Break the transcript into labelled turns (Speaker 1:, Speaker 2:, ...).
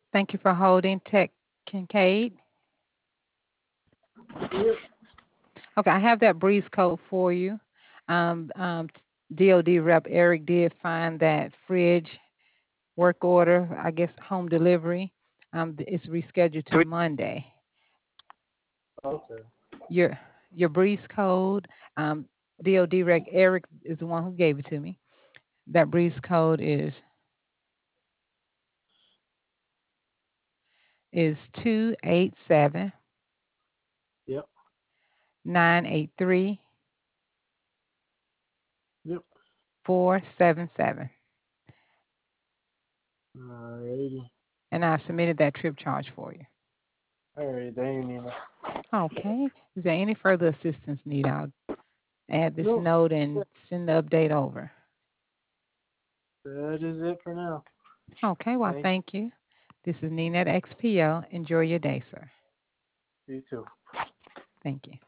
Speaker 1: Thank you for holding, Tech Kincaid.
Speaker 2: Yep.
Speaker 1: Okay, I have that breeze code for you. Um, um, DOD rep Eric did find that fridge work order, I guess home delivery. It's rescheduled to Monday.
Speaker 2: Okay.
Speaker 1: Your your breeze code, DOD rep Eric is the one who gave it to me. That breeze code is 287
Speaker 2: Yep.
Speaker 1: 983
Speaker 2: Yep.
Speaker 1: 477.
Speaker 2: Alrighty.
Speaker 1: And I submitted that trip charge for you.
Speaker 2: Alright, thank you, Nina.
Speaker 1: Okay. Is there any further assistance needed? I'll add this
Speaker 2: Nope.
Speaker 1: note and send the update over.
Speaker 2: That is it for now.
Speaker 1: Okay, well,
Speaker 2: Thank
Speaker 1: thank you. This is Nina at XPO. Enjoy your day, sir.
Speaker 2: you too.
Speaker 1: Thank you.